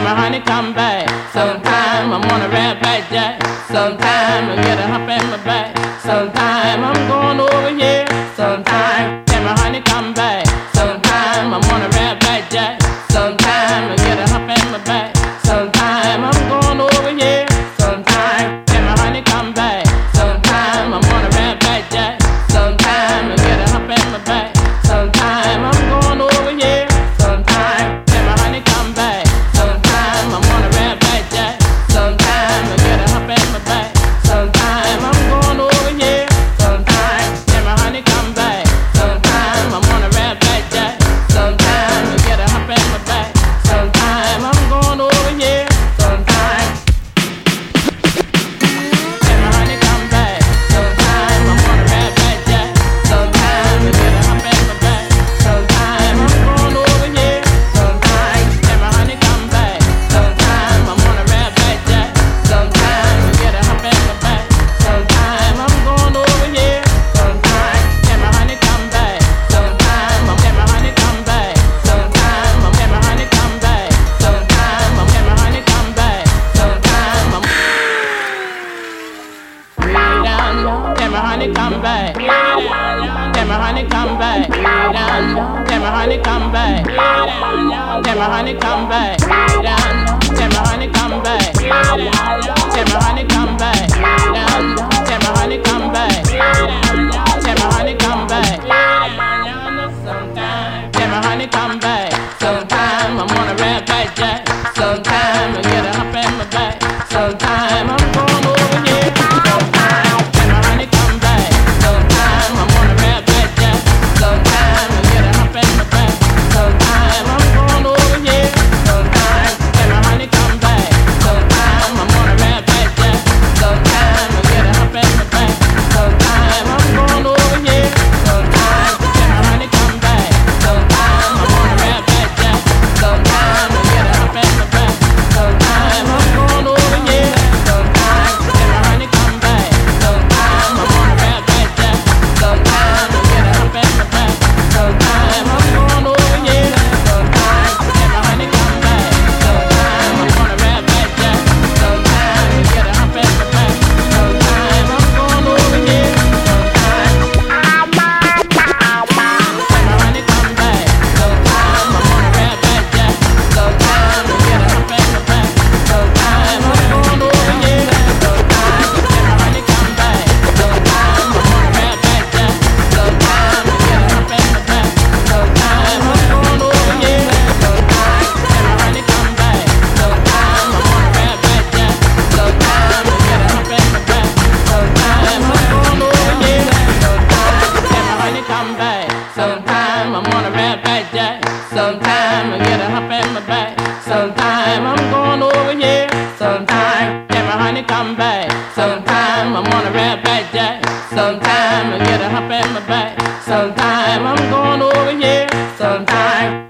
my honey come back. Sometime I'm on a red back jack. Sometime I get a hump in my back. Sometime I'm going over here. Sometime can my honey come back. Sometime I'm on a red back jack. Sometime I get a hump in my back. Sometime I'm going over here. Sometime can my honey come back. Sometime I'm on a red back jack. Sometime I get a hump in my back. Sometime I'm going over here. Sometime can my honey come back. Sometime I'm on a red back jack. Sometime I get a hump in my back. Sometime I'm going over here. Sometime can my honey come back. Sometime I'm on a red back jack. Sometime I get a hump in my back. Sometime I'm going over here. Sometime can my honey come back. Sometime I'm on a red back jack. Sometime I get a hump in my back. Sometime I'm going over here. Sometime can my honey come back. Sometime I'm on a red back jack. Sometime I get a hump in my back. Sometime I'm going over here. Sometime can my honey come back. Sometime I'm can my honey come back. Sometime I'm can my honey come back. Sometime I'm can my honey come back. Sometime I'm way down low. Can my honey come back? Can my honey come back? Down low. Can my honey come back? Can my honey come back? Down low. Can my honey come back? Can my honey come back? Down low. Can my honey come back? Can my honey come back? Can my honey come back? Sometime I'm on a red back jack. Sometime I get a hump in my back. Sometime I'm going over here. Sometime can my honey come back? Sometime I'm on a red back jack. Sometime I get a hump in my back. Sometime I'm going over here. Sometime can my honey come back? Sometime I'm on a red back jack. Sometime I get a hump in my back. Sometime I'm going over here. Sometime can my honey come back? Sometime I'm on a red back jack. Sometime I get a hump in my back. Sometime I'm going over here. Sometime can my honey come back? Sometime I'm on a red back jack. Sometime I get a hump in my back. Sometime I'm going over here. Sometime can my honey come back? Sometime I'm on a red back jack. Sometime I get a hump in my back. Sometime I'm going over here. Sometime can my honey come back? Sometime I'm on a red back jack. Sometime I get a hump in my back. Sometime I'm going over here. Sometime can my honey come back? Sometime I'm on a red back jack. Sometime I get a hump in my back. Sometime I'm going over here. Sometime can my honey come back? Sometime I'm on a red back jack. Sometime I get a hump in my back. Sometime I'm going over here. Sometime can my honey come back? Sometime I'm on a red back jack. Sometime I get a hump in my back. Sometime I'm going over here. Sometime can my honey come back? Sometime I'm on a red back jack. Sometime I get a hump in my back. Sometime I'm going over here. Sometime